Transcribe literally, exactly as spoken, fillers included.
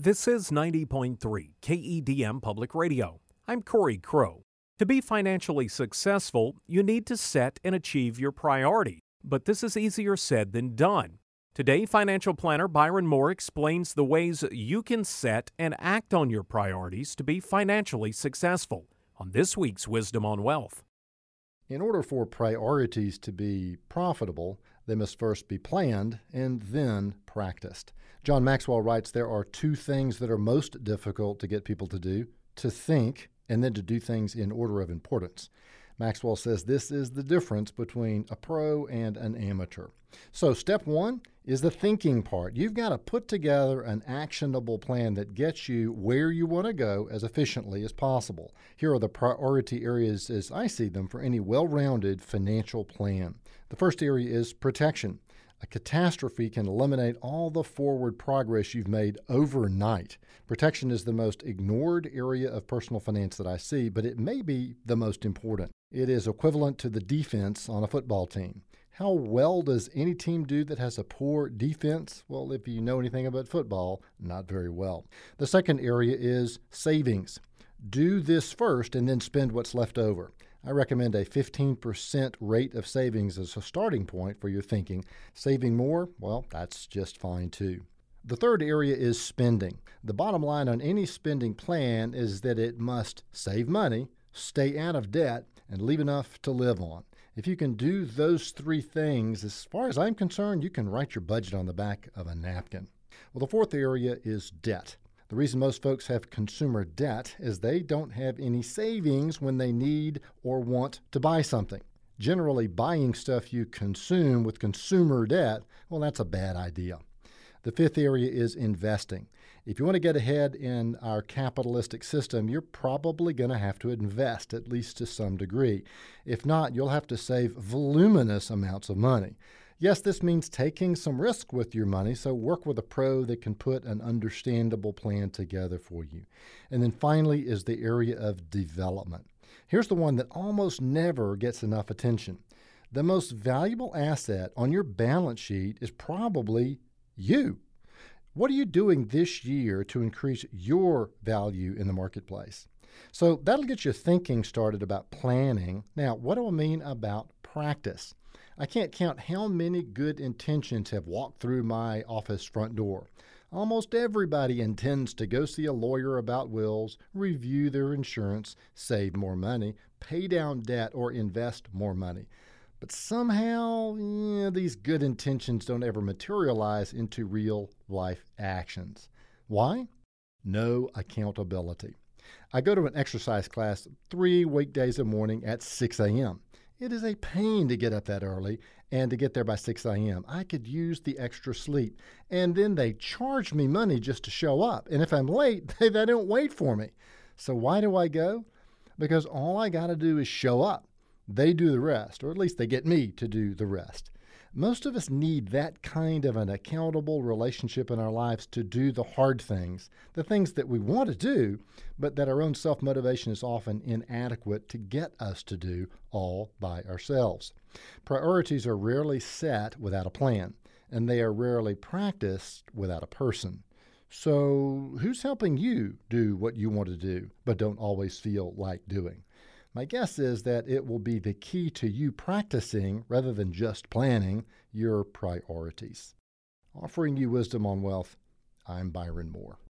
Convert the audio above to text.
This is ninety point three K E D M Public Radio. I'm Corey Crow. To be financially successful, you need to set and achieve your priorities, but this is easier said than done. Today, financial planner Byron Moore explains the ways you can set and act on your priorities to be financially successful on this week's Wisdom on Wealth. In order for priorities to be profitable, they must first be planned and then practiced. John Maxwell writes there are two things that are most difficult to get people to do: to think and then to do things in order of importance. Maxwell says this is the difference between a pro and an amateur. So step one is the thinking part. You've got to put together an actionable plan that gets you where you want to go as efficiently as possible. Here are the priority areas as I see them for any well-rounded financial plan. The first area is protection. A catastrophe can eliminate all the forward progress you've made overnight. Protection is the most ignored area of personal finance that I see, but it may be the most important. It is equivalent to the defense on a football team. How well does any team do that has a poor defense? Well, if you know anything about football, not very well. The second area is savings. Do this first and then spend what's left over. I recommend a fifteen percent rate of savings as a starting point for your thinking. Saving more, well, that's just fine too. The third area is spending. The bottom line on any spending plan is that it must save money, stay out of debt, and leave enough to live on. If you can do those three things, as far as I'm concerned, you can write your budget on the back of a napkin. Well, the fourth area is debt. The reason most folks have consumer debt is they don't have any savings when they need or want to buy something. Generally, buying stuff you consume with consumer debt, well, that's a bad idea. The fifth area is investing. If you want to get ahead in our capitalistic system, you're probably going to have to invest, at least to some degree. If not, you'll have to save voluminous amounts of money. Yes, this means taking some risk with your money, so work with a pro that can put an understandable plan together for you. And then finally is the area of development. Here's the one that almost never gets enough attention. The most valuable asset on your balance sheet is probably you. What are you doing this year to increase your value in the marketplace? So that'll get you thinking started about planning. Now, what do I mean about practice? I can't count how many good intentions have walked through my office front door. Almost everybody intends to go see a lawyer about wills, review their insurance, save more money, pay down debt, or invest more money. But somehow, yeah, these good intentions don't ever materialize into real-life actions. Why? No accountability. I go to an exercise class three weekdays a morning at six a.m. It is a pain to get up that early and to get there by six a.m. I could use the extra sleep. And then they charge me money just to show up. And if I'm late, they, they don't wait for me. So why do I go? Because all I got to do is show up. They do the rest, or at least they get me to do the rest. Most of us need that kind of an accountable relationship in our lives to do the hard things, the things that we want to do, but that our own self-motivation is often inadequate to get us to do all by ourselves. Priorities are rarely set without a plan, and they are rarely practiced without a person. So who's helping you do what you want to do, but don't always feel like doing? My guess is that it will be the key to you practicing, rather than just planning, your priorities. Offering you wisdom on wealth, I'm Byron Moore.